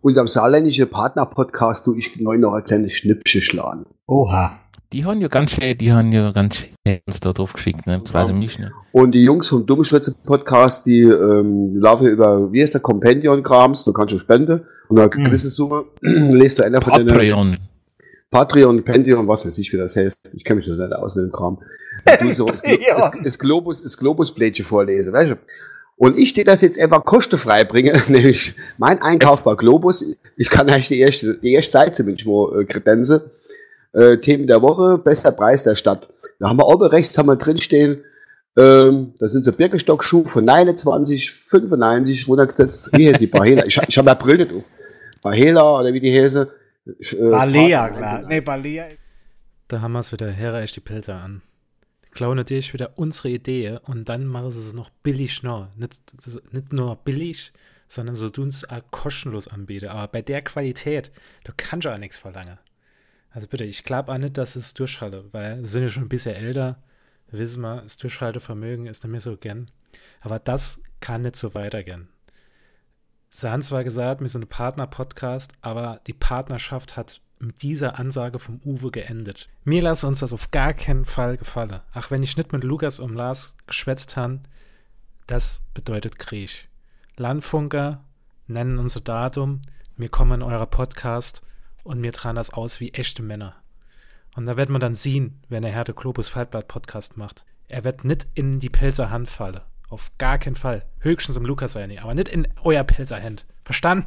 Und am saarländischen Partner-Podcast tue ich neu noch ein kleines Schnippchen schlagen. Oha. Die haben ja ganz schön uns da drauf geschickt, ne? Das weiß ich nicht, ne? Und die Jungs vom Dummschwätze-Podcast, die laufen über, wie heißt der, Compendion-Krams, du kannst schon spenden. Und eine gewisse Summe lest du einer von Patreon, Pendion, was weiß ich, wie das heißt. Ich kenne mich noch nicht aus mit dem Kram. Du so das Globus-Blättchen vorlesen, weißt du? Und ich dir das jetzt einfach kostenfrei bringe, nämlich mein Einkauf bei Globus. Ich kann eigentlich die erste Seite mit kredenzen. Themen der Woche, bester Preis der Stadt. Da haben wir oben rechts drinstehen, da sind so Birkenstock-Schuhe von 29,95 runtergesetzt. Wie heißt die Bahela? Ich habe ja Brille nicht auf. Bahela oder wie die heißen. Balea, klar. Nee, Balea. Da haben wir es wieder, Hera echt die Pilze an. Klauen natürlich wieder unsere Idee und dann machen sie es noch billig noch. Nicht nur billig, sondern so tun es auch kostenlos anbieten. Aber bei der Qualität, du kannst ja auch nichts verlangen. Also bitte, ich glaube auch nicht, dass es durchhalte, weil wir sind ja schon ein bisschen älter, wissen wir, das Durchhaltevermögen ist nicht mehr so gern. Aber das kann nicht so weitergehen. Sie haben zwar gesagt, wir sind ein Partner-Podcast, aber die Partnerschaft hat mit dieser Ansage vom Uwe geendet. Mir lasse uns das auf gar keinen Fall gefallen. Auch wenn ich nicht mit Lukas und Lars geschwätzt habe, das bedeutet Krieg. Landfunker nennen unser Datum, wir kommen in eurer Podcast und wir tragen das aus wie echte Männer. Und da wird man dann sehen, wenn der Herr de Globus Faltblatt Podcast macht. Er wird nicht in die Pelzer Hand fallen. Auf gar keinen Fall. Höchstens im Lukas sein, aber nicht in euer Pelzer Hand. Verstanden?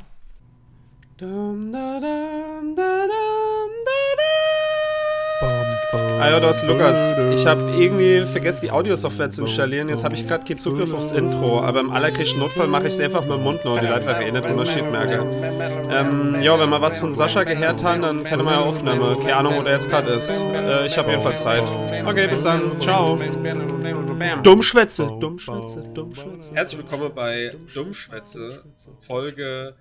Ah ja, das ist Lukas. Ich habe irgendwie vergessen, die Audiosoftware zu installieren. Jetzt habe ich gerade keinen Zugriff aufs Intro. Aber im allergrößten Notfall mache ich es einfach mit dem Mund noch, die Leute werden nicht Unterschied merken. Ja, wenn wir was von Sascha gehört haben, dann können wir ja aufnehmen. Keine Ahnung, wo der jetzt gerade ist. Ich habe jedenfalls Zeit. Okay, bis dann. Ciao. Dummschwätze. Herzlich willkommen bei Dummschwätze, Folge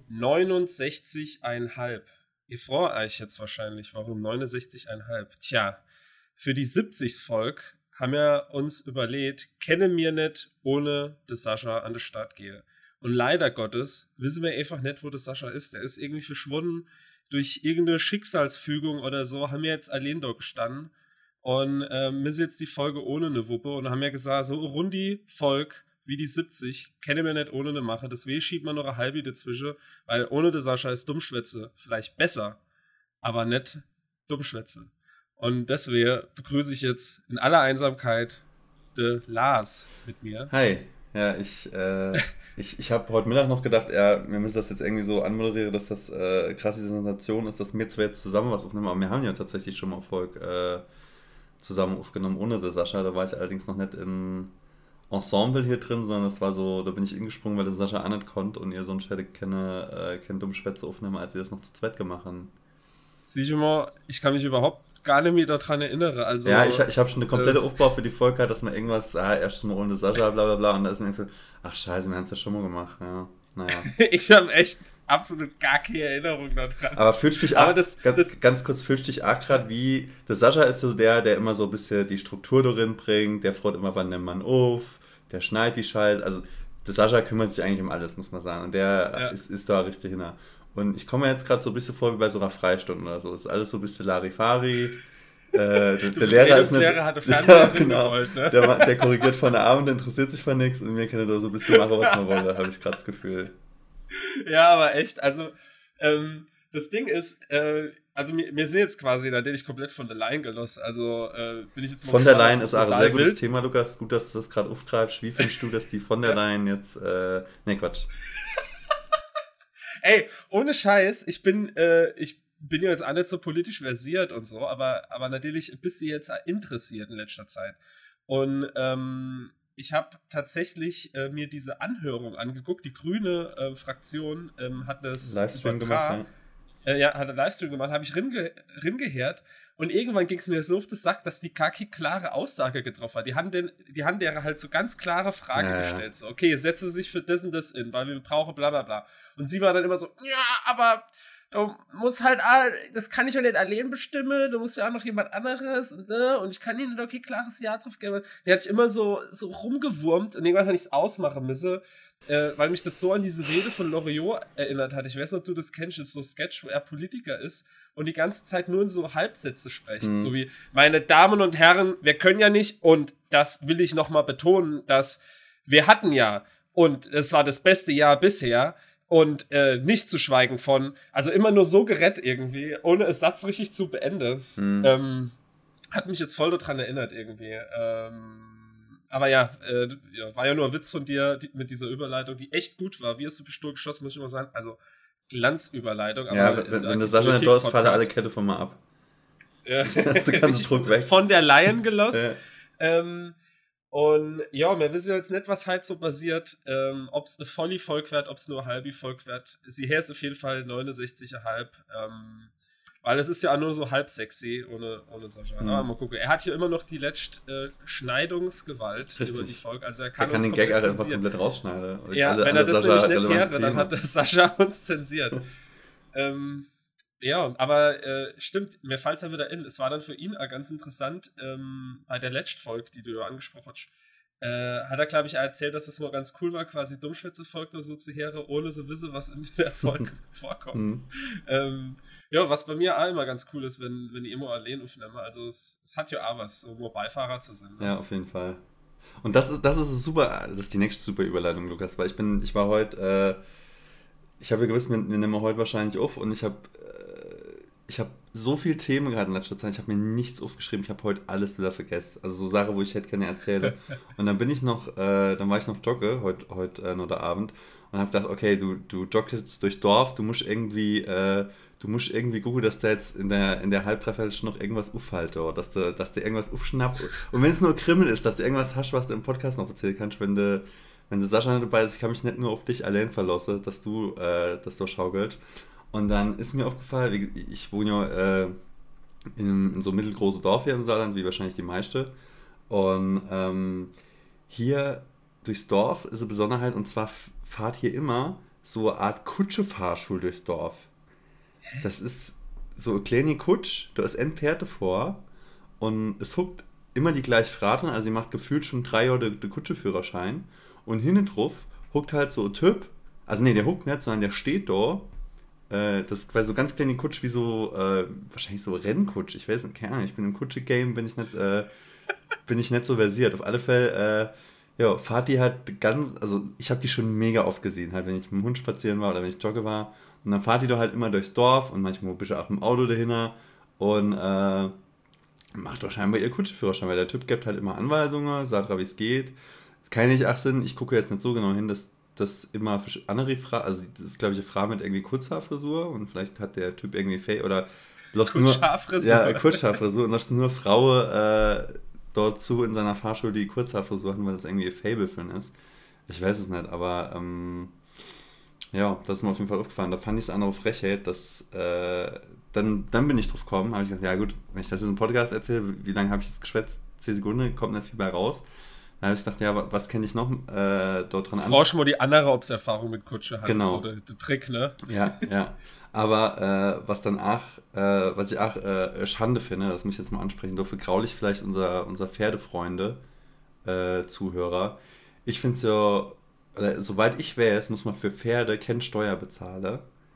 69,5. Ihr freut euch jetzt wahrscheinlich, warum 69,5? Tja, für die 70. Folge haben wir uns überlegt, kenne mir nicht, ohne dass Sascha an die Start gehe. Und leider Gottes wissen wir einfach nicht, wo der Sascha ist. Der ist irgendwie verschwunden durch irgendeine Schicksalsfügung oder so, haben wir jetzt allein da gestanden. Und wir sind jetzt die Folge ohne eine Wuppe und haben ja gesagt, so Rundi Volk wie die 70, kenne mir nicht ohne eine Mache. Deswegen schiebt man noch eine halbe dazwischen, weil ohne der Sascha ist Dummschwätze vielleicht besser, aber nicht Dummschwätze. Und deswegen begrüße ich jetzt in aller Einsamkeit den Lars mit mir. Hi. Ja, ich habe heute Mittag noch gedacht, wir müssen das jetzt irgendwie so anmoderieren, dass das krasse Sensation ist, dass wir zwei jetzt zusammen was aufnehmen. Aber wir haben ja tatsächlich schon mal Erfolg zusammen aufgenommen ohne der Sascha. Da war ich allerdings noch nicht im Ensemble hier drin, sondern das war so, da bin ich ingesprungen, weil der Sascha auch nicht konnte und ihr sonst hätte keine Dummschwätze aufnehmen, als ihr das noch zu zweit gemacht haben. Sieh ich mal, ich kann mich überhaupt gar nicht mehr daran erinnern. Also, ja, ich habe schon eine komplette Aufbau für die Folge gehabt, dass man irgendwas, erst mal ohne Sascha, bla bla bla, und da ist mir irgendwie, ach scheiße, wir haben es ja schon mal gemacht, ja, naja. Ich habe echt absolut gar keine Erinnerung daran. Aber fühlst du dich auch, ganz kurz, fühlst du dich auch gerade wie, der Sascha ist so der immer so ein bisschen die Struktur darin bringt, der freut immer, wann nimmt man auf, der schneidet die Scheiße, also der Sascha kümmert sich eigentlich um alles, muss man sagen, und der ist da richtig hinter. Und ich komme mir jetzt gerade so ein bisschen vor wie bei so einer Freistunde oder so, ist alles so ein bisschen Larifari. Der Lehrer ist nicht, Lehrer hatte Fernseher genau, gewollt, ne? der korrigiert von der Abend, der interessiert sich von nichts und wir können da so ein bisschen machen, was man wollte, habe ich gerade das Gefühl. Ja, aber echt, also das Ding ist, also mir sind jetzt quasi, nachdem ich komplett von der Line gelassen, also bin ich jetzt mal von der Line ist auch ein sehr gutes Thema, Lukas, gut, dass du das gerade auftreibst. Wie findest du, dass die von der Line jetzt, ne Quatsch. Ey, ohne Scheiß, ich bin ja jetzt auch nicht so politisch versiert und so, aber natürlich ein bisschen jetzt interessiert in letzter Zeit. Und ich habe tatsächlich mir diese Anhörung angeguckt. Die grüne Fraktion hat das Livestream gemacht, hat einen Livestream gemacht, habe ich ringehört. Und irgendwann ging es mir so auf den Sack, dass die Kaki klare Aussage getroffen hat. Die haben der halt so ganz klare Frage gestellt. So, okay, setze sich für das und das in, weil wir brauchen bla bla bla. Und sie war dann immer so, ja, aber du musst halt, das kann ich ja nicht allein bestimmen, du musst ja auch noch jemand anderes und ich kann ihnen doch kein klares Ja drauf geben. Der hat sich immer so rumgewurmt und irgendwann habe ich es ausmachen müssen, weil mich das so an diese Rede von Loriot erinnert hat. Ich weiß nicht, ob du das kennst, das ist so ein Sketch, wo er Politiker ist und die ganze Zeit nur in so Halbsätze spricht. So wie, meine Damen und Herren, wir können ja nicht, und das will ich nochmal betonen, dass wir hatten ja, und es war das beste Jahr bisher, und nicht zu schweigen von, also immer nur so gerettet irgendwie, ohne es Satz richtig zu beenden. Hat mich jetzt voll daran erinnert irgendwie. Aber ja, war ja nur ein Witz von dir mit dieser Überleitung, die echt gut war. Wie hast du Pistol geschossen, muss ich immer sagen. Also Glanzüberleitung. Aber ja, wenn der Sascha nicht da ist, falle alle Kette von mal ab. Ja. Das ist der ganze Druck weg. Von der Lion gelost. Und ja, wir wissen jetzt nicht, was halt so passiert, ob es eine Volli-Volk wird, ob es nur Halbi-Volk wird. Sie her ist auf jeden Fall 69,5. Weil es ist ja auch nur so halb sexy ohne Sascha. Aber mal gucken. Er hat hier immer noch die letzte Schneidungsgewalt Richtig. Über die Folge. Also er kann uns den Gag halt einfach komplett rausschneiden. Ja, wenn er das Sascha nämlich nicht wäre, dann hat Sascha uns zensiert. Ja, aber stimmt, mir fällt es ja wieder in. Es war dann für ihn ganz interessant, bei der letzten Folge, die du ja angesprochen hast, hat er, glaube ich, erzählt, dass es mal ganz cool war, quasi Dummschwätze-Folge da so zu hören, ohne zu wissen, was in der Folge vorkommt. Ja, was bei mir auch immer ganz cool ist, wenn ich immer allein aufnehme. Also es hat ja auch was, so nur Beifahrer zu sein. Ne? Ja, auf jeden Fall. Und das ist super, das ist die nächste super Überleitung, Lukas, weil ich war heute, ich habe ja gewiss, wir nehmen heute wahrscheinlich auf und ich habe so viele Themen gerade in letzter Zeit, ich habe mir nichts aufgeschrieben, ich habe heute alles wieder vergessen. Also so Sachen, wo ich hätte gerne erzählen. Und dann war ich noch jogge, heute noch der Abend, und habe gedacht, okay, du joggst jetzt durchs Dorf, du musst irgendwie gucken, dass der jetzt in der Halbdreiviertelstunde noch irgendwas auffällt, oder dass du irgendwas aufschnappt. Und wenn es nur Krimmel ist, dass du irgendwas hast, was du im Podcast noch erzählen kannst, wenn du Sascha nicht dabei ist, ich kann mich nicht nur auf dich allein verlassen, dass du schaukelst. Und dann ist mir aufgefallen, ich wohne ja in so einem mittelgroßen Dorf hier im Saarland, wie wahrscheinlich die meiste. Und hier durchs Dorf ist eine Besonderheit, und zwar fahrt hier immer so eine Art Kutsche-Fahrschule durchs Dorf. Das ist so eine kleine Kutsch, da ist ein Pferd davor und es huckt immer die gleiche Frau drin, also sie macht gefühlt schon 3 Jahre den Kutscheführerschein, und hinten drauf huckt halt so ein Typ, also nee, der huckt nicht, sondern der steht da. Das ist quasi so ganz kleine Kutsch wie so, wahrscheinlich so Rennkutsch, ich weiß nicht, keine Ahnung, ich bin im Kutsche-Game, bin ich nicht so versiert. Auf alle Fälle, fahrt die halt ganz, also ich habe die schon mega oft gesehen, halt wenn ich mit dem Hund spazieren war oder wenn ich jogge war, und dann fahrt die da halt immer durchs Dorf und manchmal bist du auch im Auto dahinter und macht doch scheinbar ihr Kutscheführerschein, weil der Typ gibt halt immer Anweisungen, sagt, wie es geht. Das kann nicht Sinn, ich gucke jetzt nicht so genau hin, dass das immer für andere Frauen, also das ist, glaube ich, eine Frau mit irgendwie Kurzhaarfrisur, und vielleicht hat der Typ irgendwie oder Kurzhaarfrisur und lässt nur Frauen dort zu in seiner Fahrschule, die Kurzhaarfrisur haben, weil das irgendwie ein Fable für ihn ist. Ich weiß es nicht, aber das ist mir auf jeden Fall aufgefallen. Da fand ich es andere Frechheit, dass dann bin ich drauf gekommen, habe ich gedacht, ja gut, wenn ich das jetzt im Podcast erzähle, wie lange habe ich jetzt geschwätzt? 10 Sekunden, kommt nicht viel bei raus. Da habe ich gedacht, ja, was kenne ich noch dort dran an? Frau schon mal die andere Erfahrung mit Kutsche hat, genau. So der Trick, ne? Ja. Aber was ich auch Schande finde, das muss ich jetzt mal ansprechen, dafür graul ich vielleicht unser Pferdefreunde Zuhörer. Ich finde es ja, soweit ich weiß, muss man für Pferde keine Steuer bezahlen.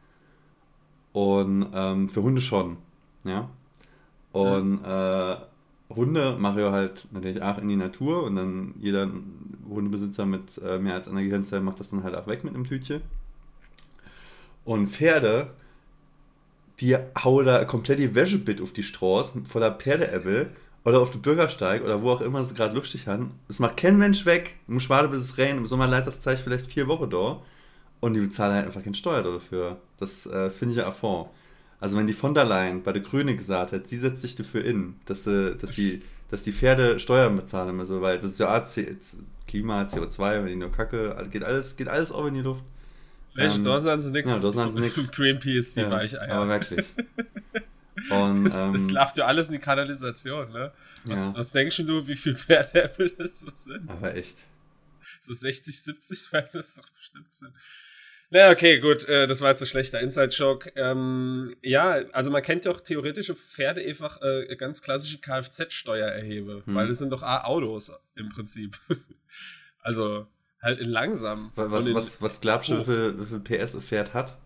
Und für Hunde schon. Ja. Und Hunde mache ich halt natürlich auch in die Natur, und dann jeder Hundebesitzer mit mehr als einer Gehirnzelle macht das dann halt auch weg mit einem Tütchen. Und Pferde, die hauen da komplett die Wäschebit auf die Straße voller Pferdeäppel oder auf den Bürgersteig oder wo auch immer sie gerade lustig haben. Das macht kein Mensch weg. Du musst warten, bis es regnet. Im Sommer leidet das Zeug vielleicht 4 Wochen da, und die bezahlen halt einfach keine Steuer dafür. Das finde ich ja affront. Also wenn die von der Leyen bei der Grüne gesagt hat, sie setzt sich dafür in, dass die Pferde Steuern bezahlen müssen, weil das ist ja Klima, CO2, wenn die nur kacke, geht alles auch in die Luft. Welche, da sind sie nix. Ja, da sind sie nix. Greenpeace, die Weicheier. Aber wirklich. Und, das läuft ja alles in die Kanalisation, ne? Was denkst du, wie viel Pferdeäppel das so sind? Aber echt. So 60, 70, weil das doch bestimmt sind. Na, okay, gut, das war jetzt ein schlechter Inside-Joke. Ja, also man kennt ja auch theoretische Pferde einfach ganz klassische Kfz-Steuererhebe, weil das sind doch Autos im Prinzip. Also halt in langsam. Was glaubst du, wie viel PS ein Pferd hat?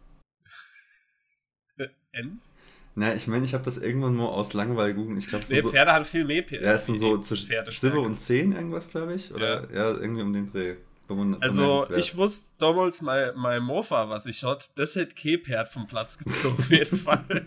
Ens? Na, ich meine, ich habe das irgendwann mal aus Langeweile googeln. Ich glaube, Pferde haben viel mehr PS. Ja, es sind so zwischen 7 und 10 irgendwas, glaube ich. Oder ja, irgendwie um den Dreh. Also, ich wusste damals, mein Mofa, was ich hatte, das hätte kein Pferd vom Platz gezogen, auf jeden Fall.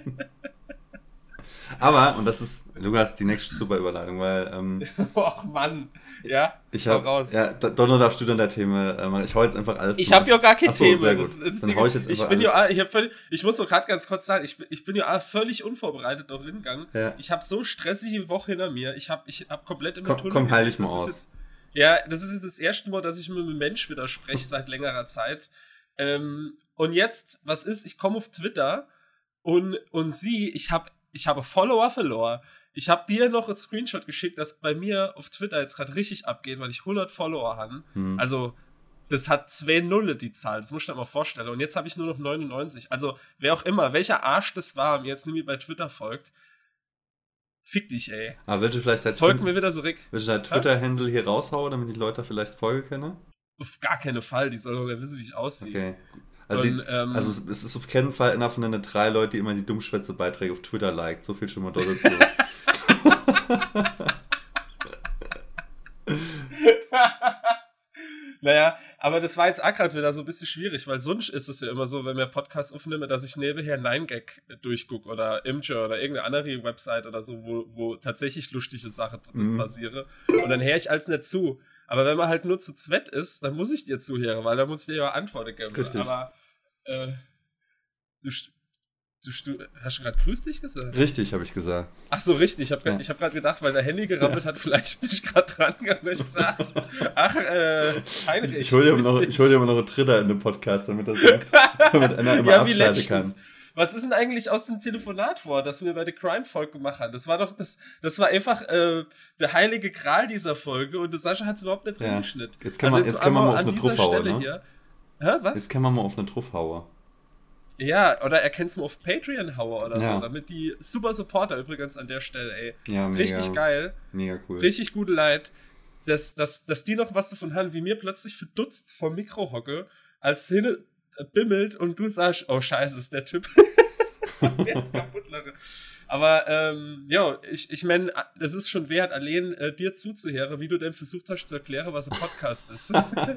Aber, und das ist, Lukas, die nächste super Überleitung, weil, Och, Mann. Ja, ich hab raus. Ja, Donno, darfst du dann der Thema machen. Ich hau jetzt einfach alles. Ich habe ja gar kein Thema. Dann hau ich jetzt einfach alles. Ich muss nur gerade ganz kurz sagen, ich bin ja völlig unvorbereitet auch hingegangen. Ja. Ich habe so stressige Woche hinter mir. Ich hab komplett im Tunnel. Komm, heil dich mal aus. Das ist jetzt das erste Mal, dass ich mit einem Mensch wieder spreche seit längerer Zeit. Und jetzt, was ist? Ich komme auf Twitter und ich habe Follower verloren. Ich habe dir noch einen Screenshot geschickt, dass bei mir auf Twitter jetzt gerade richtig abgeht, weil ich 100 Follower habe. Also, das hat 2 Nulle, die Zahl. Das musst du dir mal vorstellen. Und jetzt habe ich nur noch 99. Also, wer auch immer, welcher Arsch das war, mir jetzt nämlich bei Twitter folgt, fick dich, ey. Aber willst du vielleicht folgt mir wieder zurück. Willst du dein Twitter-Handle hier raushauen, damit die Leute vielleicht folgen können? Auf gar keinen Fall. Die sollen doch nicht wissen, wie ich aussehe. Okay. Also es ist auf keinen Fall einer von den 3 Leuten, die immer die Dummschwätze-Beiträge auf Twitter liked. So viel schon mal dort dazu. Naja, aber das war jetzt auch gerade wieder so ein bisschen schwierig, weil sonst ist es ja immer so, wenn wir Podcasts aufnehmen, dass ich nebenher 9gag durchgucke oder Imgur oder irgendeine andere Website oder so, wo tatsächlich lustige Sachen passieren. Und dann höre ich als nicht zu. Aber wenn man halt nur zu zweit ist, dann muss ich dir zuhören, weil dann muss ich dir ja Antworten geben. Richtig. Aber du hast du gerade grüß dich gesagt? Richtig, habe ich gesagt. Ach so, richtig. Ich hab gerade gedacht, weil der Handy gerappelt hat, vielleicht bin ich gerade dran gegangen, ich sage, Heinrich. Ich hol dir immer noch einen Dritter in den Podcast, damit einer immer abschalten kann. Was ist denn eigentlich aus dem Telefonat vor, das wir bei der Crime-Folge gemacht haben? Das war doch, das war einfach der heilige Gral dieser Folge und der Sascha hat es überhaupt nicht drin geschnitten. Jetzt können wir mal auf eine Truff hauen, ne? Hier. Hä, was? Jetzt können wir mal auf eine Truff hauen. Ja, oder er kennt es mal auf Patreon hauen oder so, damit die super Supporter übrigens an der Stelle, ey. Ja, mega. Richtig geil. Mega cool. Richtig gute Leid, dass die noch was davon haben, wie mir plötzlich verdutzt vor Mikro hocke, als hin bimmelt und du sagst, oh scheiße, ist der Typ. Jetzt kaputt lache. Aber, ich meine, das ist schon wert, allein dir zuzuhören, wie du denn versucht hast zu erklären, was ein Podcast ist.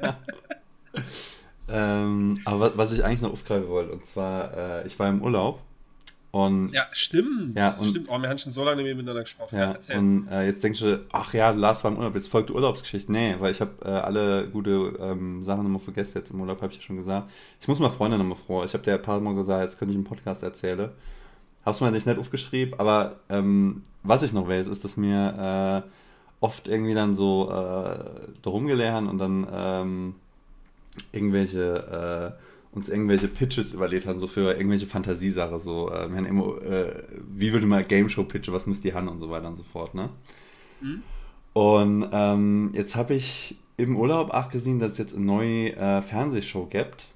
Aber was ich eigentlich noch aufgreifen wollte, und zwar, ich war im Urlaub und... Ja, stimmt. Ja, stimmt. Oh, wir haben schon so lange nicht mehr miteinander gesprochen. Ja, erzähl. Und jetzt denkst du, ach ja, Lars war im Urlaub, jetzt folgt die Urlaubsgeschichte. Nee, weil ich habe alle gute Sachen nochmal vergessen jetzt im Urlaub, habe ich ja schon gesagt. Ich muss mal Freunde nochmal vor. Ich habe dir ein paar Mal gesagt, jetzt könnte ich einen Podcast erzählen. Hab's mir nicht aufgeschrieben, aber was ich noch weiß, ist, dass mir oft irgendwie dann so darum gelernt und dann uns irgendwelche Pitches überlegt haben, so für irgendwelche Fantasiesachen, so, wir haben immer, wie würde man Game Show pitchen, was müsst ihr haben und so weiter und so fort, ne? Mhm. Und jetzt habe ich im Urlaub auch gesehen, dass es jetzt eine neue Fernsehshow gibt,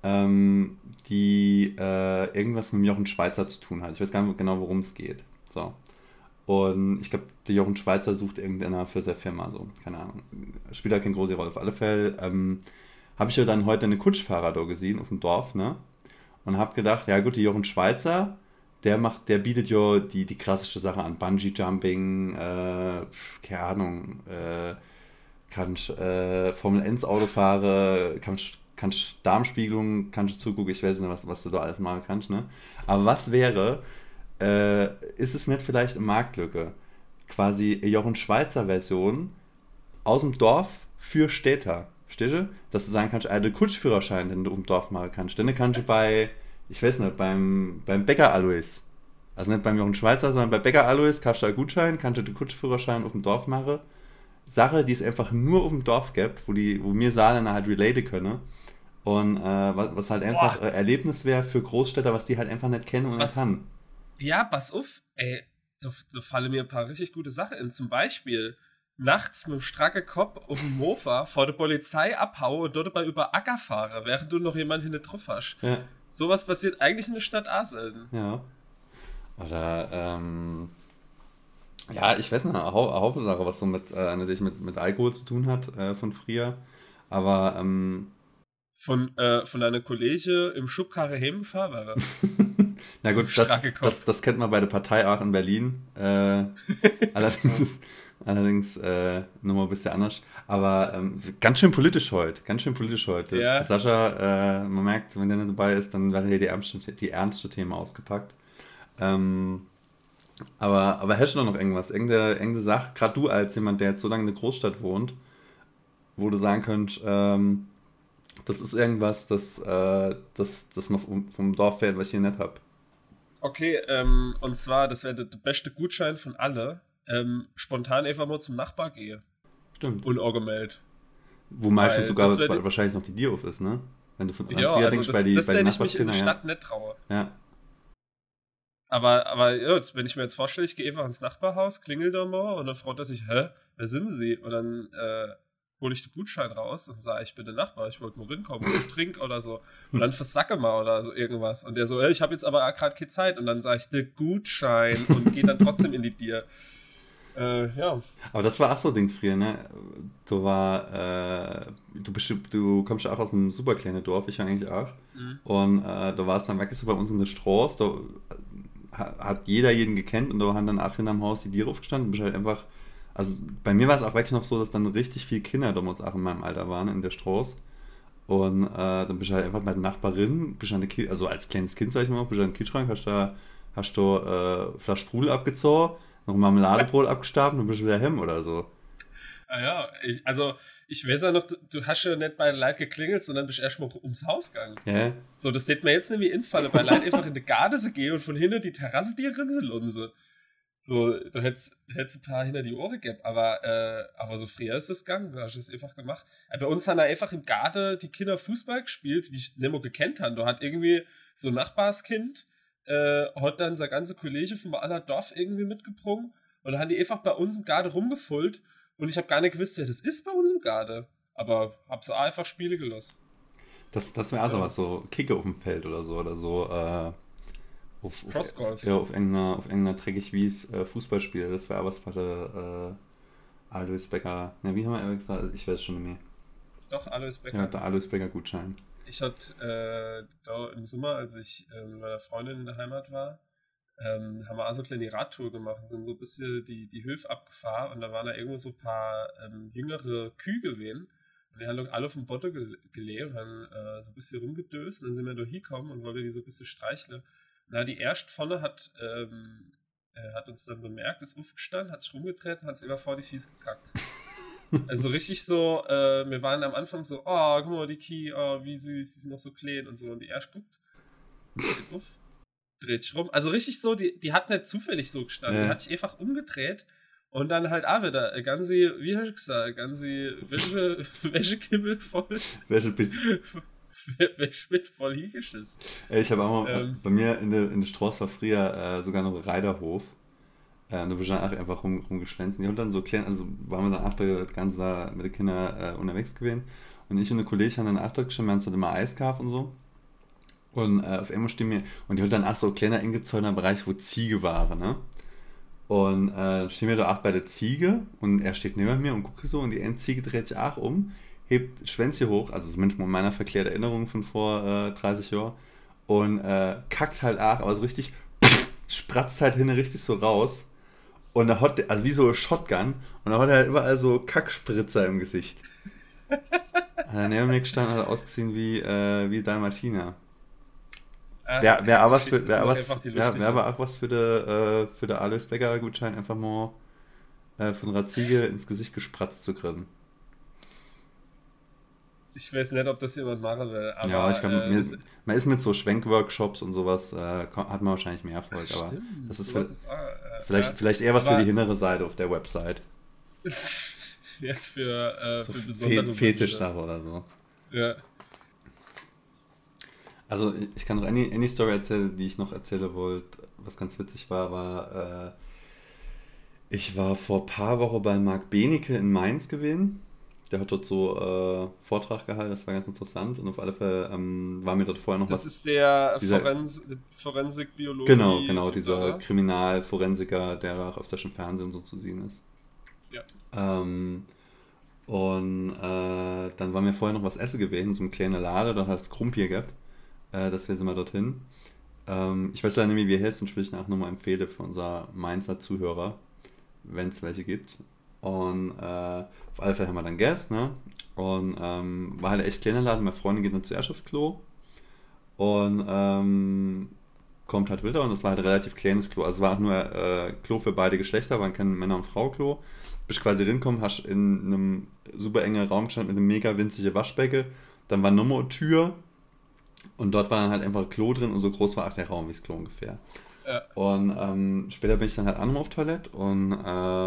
die irgendwas mit Jochen Schweizer zu tun hat. Ich weiß gar nicht genau, worum es geht. So. Und ich glaube, der Jochen Schweizer sucht irgendeiner für seine Firma, so, keine Ahnung. Spielt halt keine große Rolle. Auf alle Fälle habe ich ja dann heute eine Kutschfahrer da gesehen auf dem Dorf, ne? Und habe gedacht, ja gut, der Jochen Schweizer, der bietet ja die krasseste Sache an. Bungee-Jumping, keine Ahnung, kannst Formel 1 Auto fahren, kannst Darmspiegelung, kannst zugucken, ich weiß nicht, was du da alles machen kannst, ne? Aber was wäre, ist es nicht vielleicht eine Marktlücke? Quasi eine Jochen Schweizer Version aus dem Dorf für Städter. Verstehst du? Dass du sagen kannst, einen Kutschführerschein, den du im Dorf machen kannst. Den kannst du beim Bäcker Alois. Also nicht beim Jochen Schweizer, sondern bei Bäcker Alois kannst du einen Gutschein, kannst du den Kutschführerschein auf dem Dorf machen. Sache, die es einfach nur auf dem Dorf gibt, wo wir Saarländer halt relaten können. Und was halt einfach Erlebnis wäre für Großstädter, was die halt einfach nicht kennen und nicht kann. Ja, pass auf, ey, da fallen mir ein paar richtig gute Sachen in. Zum Beispiel nachts mit dem stracken Kopf auf dem Mofa vor der Polizei abhaue und dort dabei über Acker fahre, während du noch jemanden hinter drauf hast. Ja. Sowas passiert eigentlich in der Stadt auch selten. Ja. Oder, ja, ich weiß nicht, eine Haufe Sache, was so natürlich mit Alkohol zu tun hat, von früher. Aber, Von einer Kollegin im Schubkarre heimgefahren wäre. na gut, das kennt man bei der Partei auch in Berlin. Allerdings nochmal ein bisschen anders. Aber ganz schön politisch heute. Ja. Für Sascha, man merkt, wenn der nicht dabei ist, dann wäre hier die ernste Themen ausgepackt. Aber hast du noch irgendwas? Irgendeine Sache, gerade du als jemand, der jetzt so lange in der Großstadt wohnt, wo du sagen könntest, das ist irgendwas, das man vom Dorf fährt, was ich hier nicht habe. Okay, und zwar, das wäre der beste Gutschein von alle. Spontan einfach mal zum Nachbar gehe. Stimmt. Unangemeldet. Wo meistens sogar wahrscheinlich noch die Dir auf ist, ne? Wenn du von also denkst, das hätte ich mich in der Stadt nicht traue. Ja. Aber ja, wenn ich mir jetzt vorstelle, ich gehe einfach ins Nachbarhaus, klingel da mal und dann freut er sich, wer sind Sie? Und dann hole ich den Gutschein raus und sage, ich bin der Nachbar, ich wollte mal hinkommen und trink oder so. Und dann versacke mal oder so irgendwas. Und der so, ich habe jetzt aber gerade keine Zeit. Und dann sage ich, der Gutschein und gehe dann trotzdem in die Dir. Ja. Aber das war auch so ein Ding früher, ne? Du kommst ja auch aus einem super kleinen Dorf, ich eigentlich auch. Mhm. Und du warst dann wirklich so bei uns in der Straße, da hat jeder jeden gekannt und da haben dann auch hinterm Haus die Tiere aufgestanden. Bist halt einfach, also bei mir war es auch wirklich noch so, dass dann richtig viele Kinder damals auch in meinem Alter waren in der Straße. Und dann bist du halt einfach bei der Nachbarin, also als kleines Kind, sag ich mal, bist du in den Kühlschrank, hast du Flasche Sprudel abgezogen, noch ein Marmeladebrot abgestapelt und bist wieder heim oder so. Ja, ich weiß ja noch, du hast ja nicht bei Leid geklingelt, sondern bist erstmal ums Haus gegangen. Ja. So, das hätte mir jetzt nämlich infalle, bei Leid einfach in die Garde gehen und von hinten die Terrasse die Rinselunse. So, du hättest ein paar hinter die Ohren gehabt, aber so früher ist das gegangen, da hast du es einfach gemacht. Bei uns haben da einfach im Garten die Kinder Fußball gespielt, die ich nicht mehr gekannt habe. Da hat irgendwie so ein Nachbarskind, hat dann sein ganze Kollege vom anderen Dorf irgendwie mitgebrungen und dann haben die einfach bei uns im Garten rumgefüllt und ich habe gar nicht gewusst, wer das ist bei uns im Garten. Aber hab so einfach Spiele gelassen. Das wäre also was, so Kicke auf dem Feld oder so, Crossgolf. Ja, auf irgendeiner dreckig Wies Fußballspiel. Das wäre was für der Alois Becker. Ne, wie haben wir gesagt? Ich weiß schon nicht mehr. Doch, Alois Becker. Ja, der Alois Becker Gutschein. Ich hatte da im Sommer, als ich mit meiner Freundin in der Heimat war, haben wir also eine kleine Radtour gemacht, sind so ein bisschen die Höfe abgefahren und da waren da irgendwo so ein paar jüngere Kühe gewesen und die haben alle auf dem Botte gelegt und haben so ein bisschen rumgedöst und dann sind wir da hingekommen und wollten die so ein bisschen streicheln. Na, die erste vorne hat uns dann bemerkt, ist aufgestanden, hat sich rumgetreten, hat es immer vor die Fies gekackt. Also richtig so, wir waren am Anfang so, oh, guck mal, die Kie, oh, wie süß, die sind noch so klein und so. Und die erst guckt, geht auf, dreht sich rum. Also richtig so, die hat nicht zufällig so gestanden, die hat sich einfach umgedreht und dann halt auch wieder, ganze, wie hast du gesagt, ganze Wäschekibbel voll. Wäschekibbel. Wäschmitt voll hingeschissen. Ich habe auch mal, bei mir in der Straße war früher sogar noch ein Reiterhof. Da bin ich dann auch einfach rumgeschwänzt. Die haben dann so klein, also waren wir dann auch das ganze da mit den Kindern unterwegs gewesen. Und ich und eine Kollegin haben dann auch dort gestanden, wir haben dann immer Eis gehabt und so. Und auf einmal stehen wir, und die haben dann auch so ein kleiner eingezäunter Bereich, wo Ziege waren, ne? Und stehen wir da auch bei der Ziege und er steht neben mir und guckt so und die eine Ziege dreht sich auch um, hebt Schwänze hoch, also zumindest mal in meiner verklärten Erinnerung von vor 30 Jahren und kackt halt auch, aber so richtig spratzt halt hin richtig so raus und da hat, also wie so ein Shotgun und da hat er halt überall so Kackspritzer im Gesicht. Und dann neben mir gestanden hat er ausgesehen wie Dalmatiner. Wäre aber auch was für der Alois Becker Gutschein, einfach mal von einer Ziege ins Gesicht gespratzt zu kriegen. Ich weiß nicht, ob das jemand machen will, aber... Ja, ich glaube, man ist mit so Schwenkworkshops und sowas, hat man wahrscheinlich mehr Erfolg, aber stimmt, das ist vielleicht eher was für die hintere Seite auf der Website. Ja, für so besondere Fetischsache oder so. Ja. Also ich kann noch eine Story erzählen, die ich noch erzählen wollte, was ganz witzig war Ich war vor ein paar Wochen bei Marc Benecke in Mainz gewesen. Der hat dort so Vortrag gehalten, das war ganz interessant. Und auf alle Fälle war mir dort vorher noch das was... Das ist der Forensik-Biologe. Genau, dieser Kriminalforensiker, der auch öfter schon im Fernsehen so zu sehen ist. Ja. Dann war mir vorher noch was essen gewesen, so ein kleiner Laden, dort hat es Krumpier gehabt. Das wäre mal dorthin. Ich weiß leider nicht, wie er heißt, und ich will ich nachher nochmal empfehlen für unser Mainzer Zuhörer, wenn es welche gibt. Und auf alle Fälle haben wir dann gegessen, ne? Und war halt echt kleiner Laden. Meine Freundin geht dann zuerst aufs Klo und kommt halt wieder, und das war halt ein relativ kleines Klo. Also es war auch nur Klo für beide Geschlechter, waren kein Männer- und Frau-Klo. Bist quasi reinkommen, hast in einem super engen Raum gestanden mit einem mega winzigen Waschbecken. Dann war nochmal eine Tür und dort war dann halt einfach ein Klo drin, und so groß war auch der Raum wie das Klo ungefähr. Ja. Und später bin ich dann halt auch nochmal auf Toilette und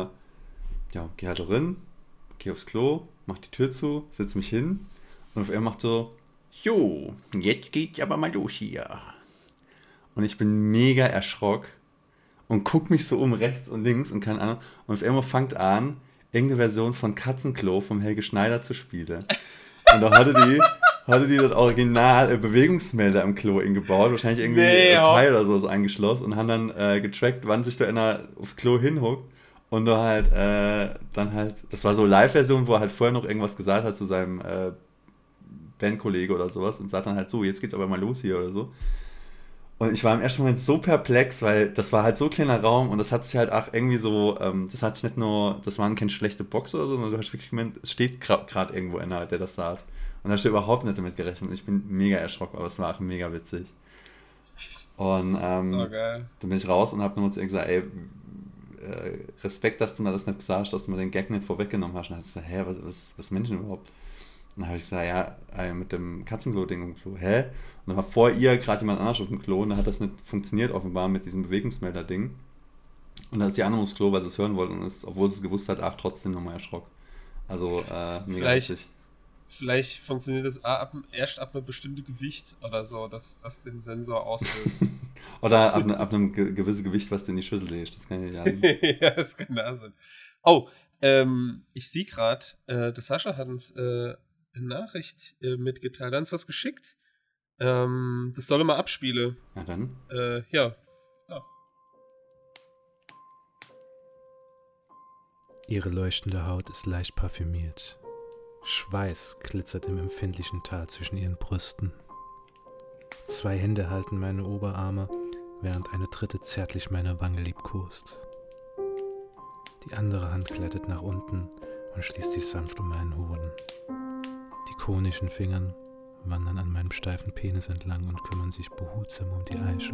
geh halt rein, geh aufs Klo, mach die Tür zu, setz mich hin, und auf einmal macht so, jo, jetzt geht's aber mal los hier. Und ich bin mega erschrocken und guck mich so um rechts und links und keine Ahnung, und auf einmal fängt an, irgendeine Version von Katzenklo vom Helge Schneider zu spielen. Und da hatte die das Original Bewegungsmelder im Klo gebaut, wahrscheinlich irgendwie ein Teil oder sowas eingeschlossen, und haben dann getrackt, wann sich da einer aufs Klo hinhuckt. Und da halt, das war so Live-Version, wo er halt vorher noch irgendwas gesagt hat zu seinem Bandkollege oder sowas, und sagt dann halt so, jetzt geht's aber mal los hier oder so. Und ich war im ersten Moment so perplex, weil das war halt so ein kleiner Raum, und das hat sich halt auch irgendwie so, das hat sich nicht nur, das waren keine schlechte Box oder so, sondern du hast wirklich gemeint, es steht gerade irgendwo einer, der das sagt. Und da hast du überhaupt nicht damit gerechnet, und ich bin mega erschrocken, aber es war auch mega witzig. Und geil. Dann bin ich raus und hab nochmal zu ihr gesagt, ey, Respekt, dass du mir das nicht gesagt hast, dass du mir den Gag nicht vorweggenommen hast. Und dann hat sie gesagt, was Menschen überhaupt? Und dann habe ich gesagt, ja, mit dem Katzenklo-Ding im Klo, hä? Und dann war vor ihr gerade jemand anders auf dem Klo, und dann hat das nicht funktioniert offenbar mit diesem Bewegungsmelder-Ding. Und dann ist die andere aufs Klo, weil sie es hören wollten, und ist, obwohl sie es gewusst hat, trotzdem nochmal erschrocken. Also mega witzig. Vielleicht funktioniert das erst ab einem bestimmten Gewicht oder so, dass das den Sensor auslöst. Oder ab einem gewissen Gewicht, was du in die Schüssel legst. Das kann ja nicht. Ja, das kann da sein. Oh, ich sehe gerade, der Sascha hat uns eine Nachricht mitgeteilt. Er hat uns was geschickt. Das soll er mal abspielen. Ja, dann. Ja. Ihre leuchtende Haut ist leicht parfümiert. Schweiß glitzert im empfindlichen Tal zwischen ihren Brüsten. 2 Hände halten meine Oberarme, während eine dritte zärtlich meine Wange liebkost. Die andere Hand gleitet nach unten und schließt sich sanft um meinen Hoden. Die konischen Fingern wandern an meinem steifen Penis entlang und kümmern sich behutsam um die Eichel.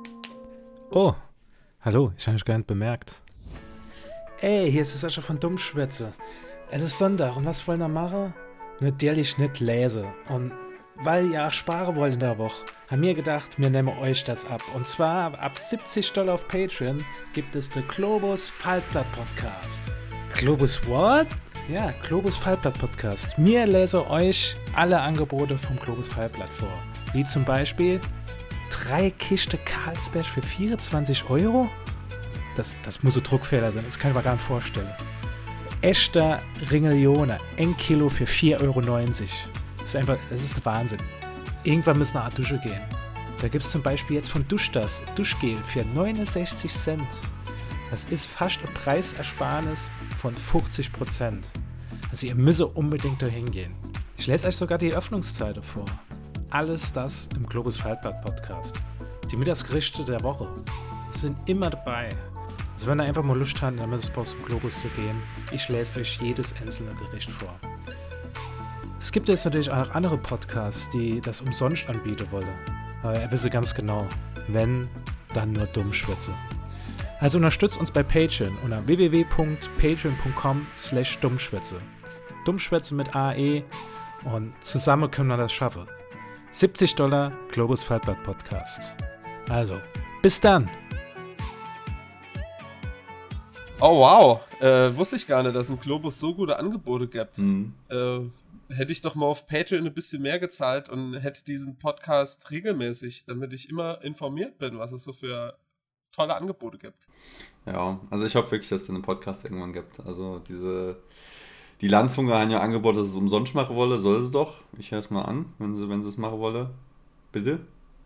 Oh, hallo, ich habe euch gar nicht bemerkt. Ey, hier ist der Sascha von Dummschwätze. Es ist Sonntag, und was wollen wir machen? Natürlich nicht lesen. Und weil ihr auch sparen wollt in der Woche, haben wir gedacht, wir nehmen euch das ab. Und zwar ab $70 auf Patreon gibt es den Globus Faltblatt Podcast. Globus what? Ja, Globus Faltblatt Podcast. Wir lesen euch alle Angebote vom Globus Faltblatt vor. Wie zum Beispiel 3 Kisten Carlsberg für 24 €? Das muss ein Druckfehler sein, das kann ich mir gar nicht vorstellen. Echter Ringellione, 1 Kilo für 4,90 €. Das ist der Wahnsinn. Irgendwann müssen wir nach Dusche gehen. Da gibt es zum Beispiel jetzt von Duschdas Duschgel für 69 Cent. Das ist fast ein Preisersparnis von 50%. Also ihr müsst unbedingt da hingehen. Ich lese euch sogar die Öffnungszeiten vor. Alles das im Globus Faltblatt Podcast. Die Mittagsgerichte der Woche sind immer dabei. Also wenn ihr einfach mal Lust habt, in der zum Globus zu gehen, ich lese euch jedes einzelne Gericht vor. Es gibt jetzt natürlich auch andere Podcasts, die das umsonst anbieten wollen. Aber ihr wisst ganz genau, wenn, dann nur Dummschwätze. Also unterstützt uns bei Patreon unter www.patreon.com/Dummschwätze. Dummschwätze mit AE, und zusammen können wir das schaffen. $70 Globus Faltblatt Podcast. Also, bis dann! Oh wow, wusste ich gar nicht, dass im Globus so gute Angebote gibt. Hätte ich doch mal auf Patreon ein bisschen mehr gezahlt und hätte diesen Podcast regelmäßig, damit ich immer informiert bin, was es so für tolle Angebote gibt. Ja, also ich hoffe wirklich, dass es einen Podcast irgendwann gibt. Also die Landfunker haben ja angeboten, dass es umsonst machen wolle, soll es doch. Ich höre es mal an, wenn sie es machen wolle. Bitte.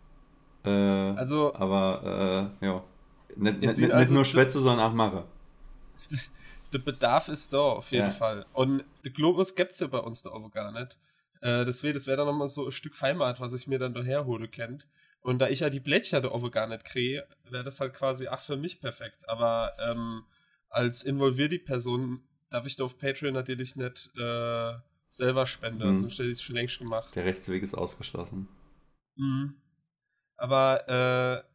Aber nicht nur Schwätze, sondern auch mache. Der Bedarf ist da, auf jeden Fall. Und der Globus gibt es ja bei uns da auch gar nicht. Deswegen, das wäre dann nochmal so ein Stück Heimat, was ich mir dann daher hole, kennt. Und da ich ja die Blättcher da auch gar nicht kriege, wäre das halt quasi für mich perfekt. Aber als involvierte Person darf ich da auf Patreon natürlich nicht selber spenden, sonst hätte ich es schon längst gemacht. Der Rechtsweg ist ausgeschlossen. Aber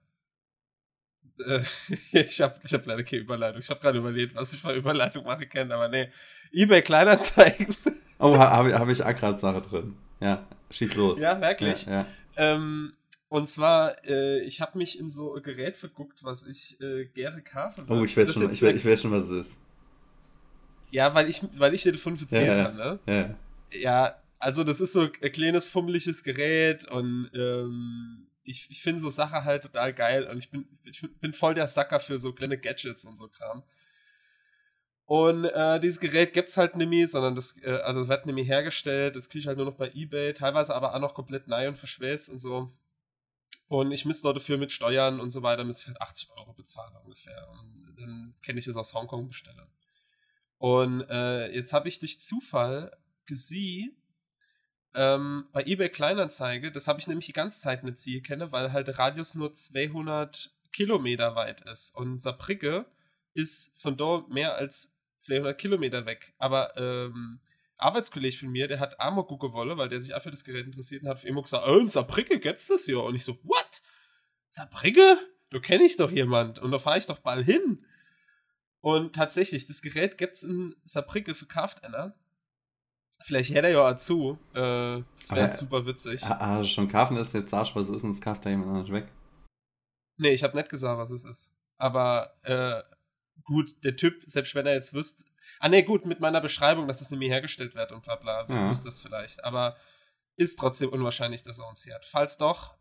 ich hab leider keine Überleitung. Ich habe gerade überlegt, was ich für Überleitung machen kann, aber nee. eBay Kleinanzeigen. Oh, hab ich auch gerade Sache drin. Ja, schieß los. Ja, wirklich. Ja. Und zwar, ich habe mich in so ein Gerät verguckt, was ich gerne kaufen will. Oh, ich weiß schon, was es ist. Ja, weil ich dir davon erzählt habe, ne? Ja. Ja, also das ist so ein kleines, fummeliges Gerät und ich finde so Sachen halt total geil und ich bin voll der Sucker für so kleine Gadgets und so Kram. Und dieses Gerät gibt's halt nicht mehr, sondern das wird nicht mehr hergestellt, das kriege ich halt nur noch bei eBay, teilweise aber auch noch komplett neu und verschweißt und so. Und ich müsste dafür mit Steuern und so weiter, müsste ich halt 80 € bezahlen ungefähr. Und dann kann ich das aus Hongkong bestellen. Und jetzt habe ich durch Zufall gesehen, bei eBay Kleinanzeige, das habe ich nämlich die ganze Zeit nicht sehen können, weil halt der Radius nur 200 Kilometer weit ist. Und Saarbrücke ist von dort mehr als 200 Kilometer weg. Aber Arbeitskollege von mir, der hat Amok gucken wollen, weil der sich auch für das Gerät interessiert und hat auf immer gesagt, in Saarbrücke gibt's das ja. Und ich so, what? Saarbrücke? Du kenne ich doch jemand. Und da fahre ich doch bald hin. Und tatsächlich, das Gerät gibt's in Saarbrücke verkauft einer. Vielleicht hätte er ja auch zu. Das wäre super witzig. Hast du schon kaufen, dass jetzt sagst, was es ist und es kauft da jemand anders weg? Nee, ich habe nicht gesagt, was es ist. Aber gut, der Typ, selbst wenn er jetzt wüsste. Gut, mit meiner Beschreibung, dass es nicht mehr hergestellt wird und bla bla, wüsste das vielleicht. Aber ist trotzdem unwahrscheinlich, dass er uns hört. Falls doch,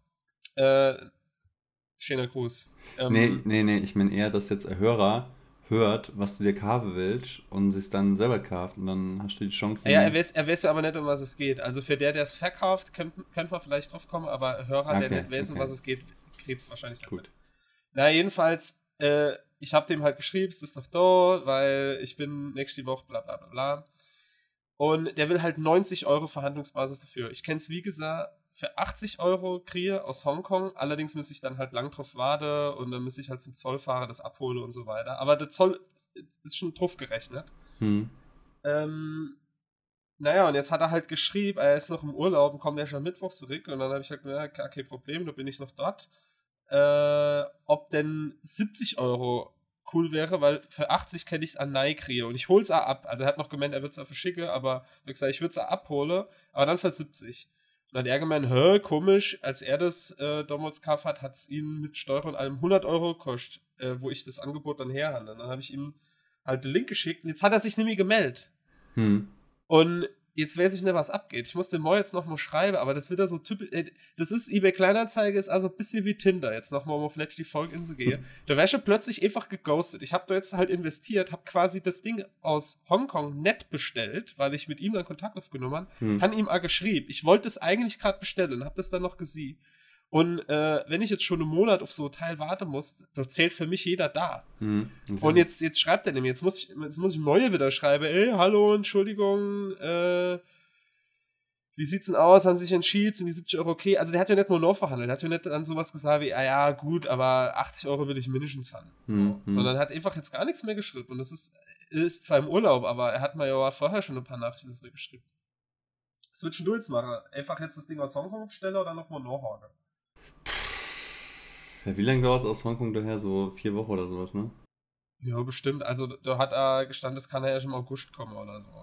schöner Gruß. Nee, ich meine eher, dass jetzt ein Hörer hört, was du dir kaufen willst und sich dann selber kauft und dann hast du die Chance. Ja, er weiß ja aber nicht, um was es geht. Also für der es verkauft, könnte man vielleicht drauf kommen, aber ein Hörer, der nicht weiß, um was es geht, kriegt es wahrscheinlich nicht. Gut. Na, jedenfalls, ich habe dem halt geschrieben, es ist noch da, weil ich bin nächste Woche bla bla bla bla. Und der will halt 90 € Verhandlungsbasis dafür. Ich kenne es, wie gesagt, für 80 € kriege aus Hongkong. Allerdings muss ich dann halt lang drauf warten und dann muss ich halt zum Zollfahrer das abholen und so weiter. Aber der Zoll ist schon drauf gerechnet. Naja, und jetzt hat er halt geschrieben, er ist noch im Urlaub und kommt erst am Mittwoch zurück. Und dann habe ich halt gesagt, ja, kein Problem, da bin ich noch dort. Ob denn 70 € cool wäre, weil für 80 kann ich es an Nike kriege. Und ich hol's auch ab. Also er hat noch gemeint, er wird es auch verschicken, aber er hat gesagt, ich würde es auch abholen, aber dann für 70. Und dann hat er gemeint, komisch, als er das damals gekauft hat es ihn mit Steuer und allem 100 € gekostet, wo ich das Angebot dann herhandle. Dann habe ich ihm halt den Link geschickt und jetzt hat er sich nicht mehr gemeldet. Und jetzt weiß ich nicht, was abgeht. Ich muss dem Mo jetzt nochmal schreiben, aber das wird da so typisch. Das ist eBay Kleinanzeige, ist also ein bisschen wie Tinder. Jetzt nochmal, um auf die Folge gehe. Da wäre schon plötzlich einfach geghostet. Ich habe da jetzt halt investiert, habe quasi das Ding aus Hongkong nett bestellt, weil ich mit ihm dann Kontakt aufgenommen habe, habe ihm auch geschrieben. Ich wollte es eigentlich gerade bestellen, habe das dann noch gesehen. Und wenn ich jetzt schon einen Monat auf so ein Teil warten muss, da zählt für mich jeder da. Okay. Und jetzt schreibt er nämlich, jetzt muss ich neue wieder schreiben, hallo, Entschuldigung, wie sieht's denn aus, haben Sie sich entschieden, sind die 70 € okay? Also der hat ja nicht nur noch verhandelt, der hat ja nicht dann sowas gesagt wie, ja gut, aber 80 € will ich mindestens haben. Sondern hat einfach jetzt gar nichts mehr geschrieben. Und das ist zwar im Urlaub, aber er hat mir ja vorher schon ein paar Nachrichten geschrieben. Was würdest du jetzt machen? Einfach jetzt das Ding aus Hongkong bestellen oder nochmal nachhaken? Ja, wie lange dauert es aus Hongkong daher? So 4 Wochen oder sowas, ne? Ja, bestimmt. Also da hat er gestanden, das kann er ja schon im August kommen oder so.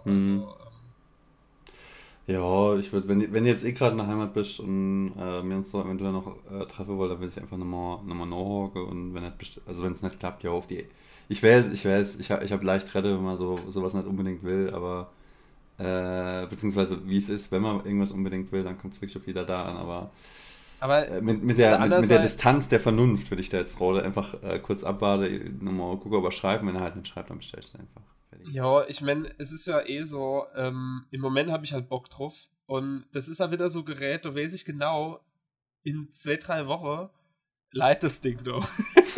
Ja, ich würde, wenn du jetzt gerade in der Heimat bist und wir uns so eventuell noch treffen wollen, dann würde ich einfach nochmal nachhaken und wenn es nicht klappt, ja auf die. Ich weiß, ich hab leicht Rette, wenn man sowas nicht unbedingt will, aber beziehungsweise wie es ist, wenn man irgendwas unbedingt will, dann kommt es wirklich auf jeder da an, aber Aber mit der Distanz der Vernunft würde ich da jetzt Rode einfach kurz abwarten, nochmal gucken, ob er schreibt. Wenn er halt nicht schreibt, dann bestellst du einfach. Fertig. Ja, ich meine, es ist ja so, im Moment habe ich halt Bock drauf. Und das ist ja wieder so ein Gerät, da weiß ich genau, in 2-3 Wochen leiht das Ding doch.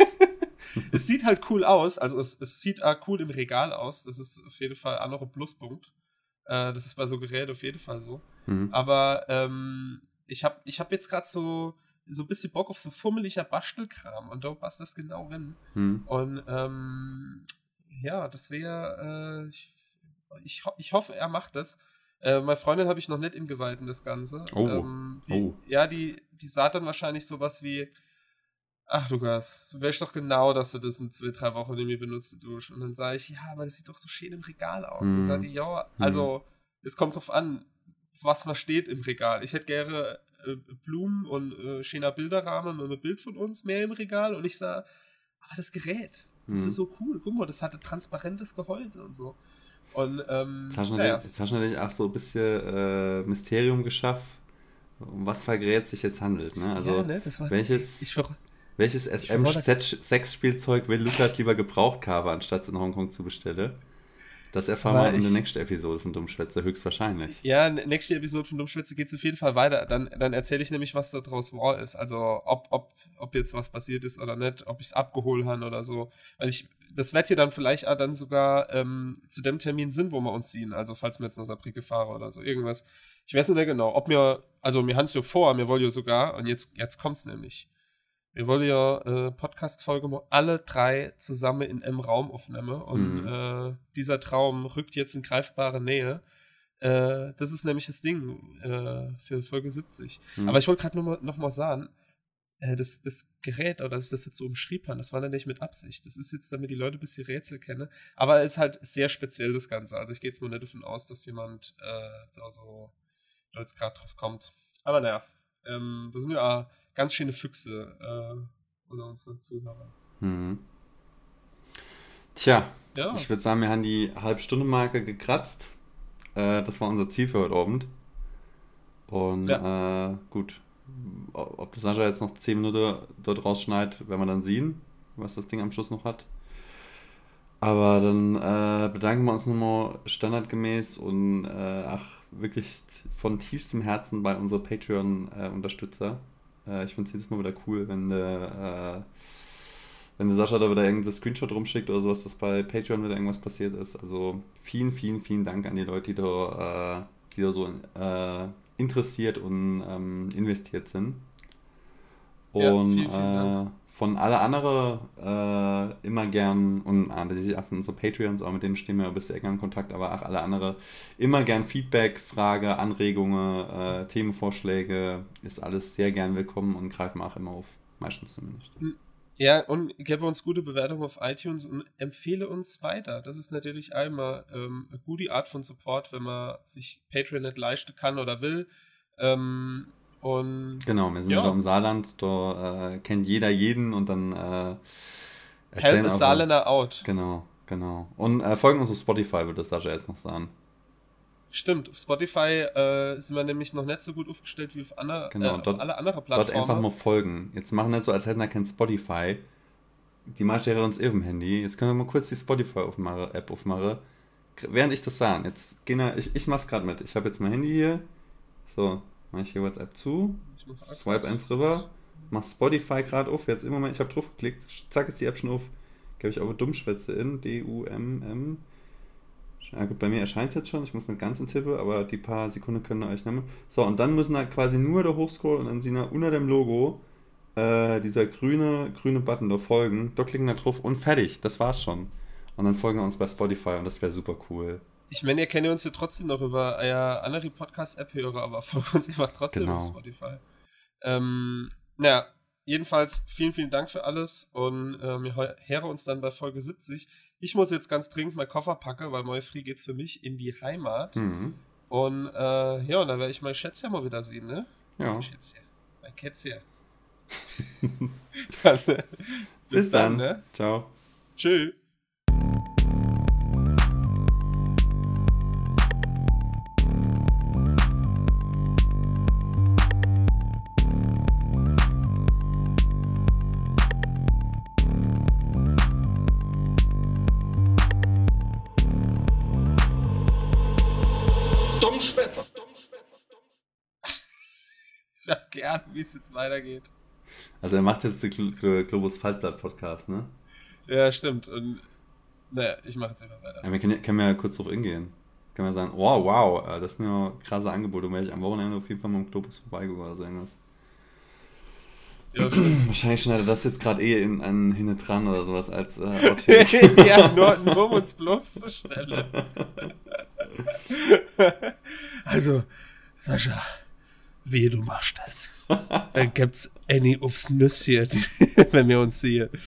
Es sieht halt cool aus, also es sieht auch cool im Regal aus. Das ist auf jeden Fall auch noch ein Pluspunkt. Das ist bei so Geräten auf jeden Fall so. Aber ich hab jetzt gerade so ein bisschen Bock auf so fummeliger Bastelkram und da passt das genau rein. Und ja, das wäre, ich hoffe, er macht das. Meine Freundin habe ich noch nicht ingeweiht in das Ganze. Die sah dann wahrscheinlich sowas wie, ach Lukas, du weißt doch genau, dass du das in 2-3 Wochen nicht mehr benutzt durch. Und dann sage ich, ja, aber das sieht doch so schön im Regal aus. Und dann sagt die, ja, also es kommt drauf an, was mal steht im Regal. Ich hätte gerne Blumen und schöner Bilderrahmen und ein Bild von uns mehr im Regal. Und ich sage, aber das Gerät, das ist so cool. Guck mal, das hat ein transparentes Gehäuse und so. Und jetzt hast du natürlich auch so ein bisschen Mysterium geschafft, um was für ein Gerät sich jetzt handelt. Ne? Also ja, ne, das war, welches SM-Sexspielzeug will Lukas lieber gebraucht kaufen, anstatt es in Hongkong zu bestellen? Das erfahren wir in der nächsten Episode von Dummschwätze, höchstwahrscheinlich. Ja, nächste Episode von Dummschwätze geht es auf jeden Fall weiter. Dann erzähle ich nämlich, was da draus war ist. Also, ob jetzt was passiert ist oder nicht, ob ich es abgeholt habe oder so. Weil das wird hier dann vielleicht auch dann sogar zu dem Termin sind, wo wir uns sehen. Also, falls wir jetzt nach Saarbrücke fahren oder so, irgendwas. Ich weiß nicht genau, wir haben es ja vor, wir wollen ja sogar, und jetzt kommt es nämlich. Wir wollen ja Podcast-Folge mal alle 3 zusammen in einem Raum aufnehmen und dieser Traum rückt jetzt in greifbare Nähe. Das ist nämlich das Ding für Folge 70. Aber ich wollte gerade noch mal sagen, das Gerät, oder dass ich das jetzt so umschrieben habe, das war nicht mit Absicht. Das ist jetzt, damit die Leute ein bisschen Rätsel kennen. Aber es ist halt sehr speziell, das Ganze. Also ich gehe jetzt mal nicht davon aus, dass jemand da jetzt gerade drauf kommt. Aber naja, das sind ja ganz schöne Füchse unter unseren Zuhörern. Tja, ich würde sagen, wir haben die Halbstunde-Marke gekratzt. Das war unser Ziel für heute Abend. Und gut, ob das Sascha jetzt noch 10 Minuten dort rausschneidet, werden wir dann sehen, was das Ding am Schluss noch hat. Aber dann bedanken wir uns nochmal standardgemäß und wirklich von tiefstem Herzen bei unseren Patreon-Unterstützer. Ich finde es jedes Mal wieder cool, wenn der Sascha da wieder irgendein Screenshot rumschickt oder sowas, dass bei Patreon wieder irgendwas passiert ist. Also vielen, vielen, vielen Dank an die Leute, die da so interessiert und investiert sind. Und vielen Dank. Von alle anderen immer gern, und natürlich auch von unseren Patreons, auch mit denen stehen wir ein bisschen enger in Kontakt, aber auch alle anderen immer gern Feedback, Frage, Anregungen, Themenvorschläge, ist alles sehr gern willkommen und greifen auch immer auf, meistens zumindest. Ja, und gebe uns gute Bewertungen auf iTunes und empfehle uns weiter. Das ist natürlich einmal eine gute Art von Support, wenn man sich Patreon nicht leisten kann oder will. Und genau, wir sind da im Saarland, da kennt jeder jeden und dann erzählen Help Saarländer out. Genau. Und folgen uns auf Spotify, würde das Sascha jetzt noch sagen. Stimmt, auf Spotify sind wir nämlich noch nicht so gut aufgestellt wie auf alle anderen Plattformen. Dort einfach mal folgen. Jetzt machen nicht so, als hätten wir kein Spotify. Die meisten hören uns auf dem Handy. Jetzt können wir mal kurz die Spotify-App aufmachen. Während ich das sage, ich mach's gerade mit. Ich habe jetzt mein Handy hier. So. Mach ich hier WhatsApp zu, swipe 1 rüber, mach Spotify gerade auf, jetzt im Moment, ich habe drauf geklickt, zack, ist die App schon auf, gebe ich auf Dummschwätze in, D-U-M-M, ja gut, bei mir erscheint es jetzt schon, ich muss nicht ganz tippen, aber die paar Sekunden können ihr euch nehmen. So, und dann müssen wir quasi nur da hochscrollen und dann sehen wir unter dem Logo dieser grüne Button da folgen, da klicken wir drauf und fertig, das war's schon. Und dann folgen wir uns bei Spotify und das wäre super cool. Ich meine, ihr kennt uns ja trotzdem noch über andere Podcast-App-Hörer, aber folgt uns einfach trotzdem auf Spotify. Jedenfalls vielen, vielen Dank für alles und wir hören uns dann bei Folge 70. Ich muss jetzt ganz dringend meinen Koffer packen, weil morgen früh geht's für mich in die Heimat. Und und dann werde ich mein Schätzchen mal wieder sehen, ne? Ja. Mein Kätzchen. Dann, bis dann, ne? Ciao. Tschüss. Ich habe geahnt, wie es jetzt weitergeht. Also er macht jetzt den Globus Faltblatt-Podcast, ne? Ja, stimmt. Und naja, ich mache jetzt einfach weiter. Ja, wir können ja kurz drauf eingehen. Können wir sagen, oh, wow, das sind ja krasse Angebote. Werde ich am Wochenende auf jeden Fall mal im Globus vorbeigucken oder so irgendwas. Ja, stimmt. Wahrscheinlich schneidet das jetzt gerade in einen hinten dran oder sowas als Ja, nur um uns bloßzustellen. Also, Sascha, wehe, du machst das. Dann gibt's Annie aufs Nüsschen, wenn wir uns sehen.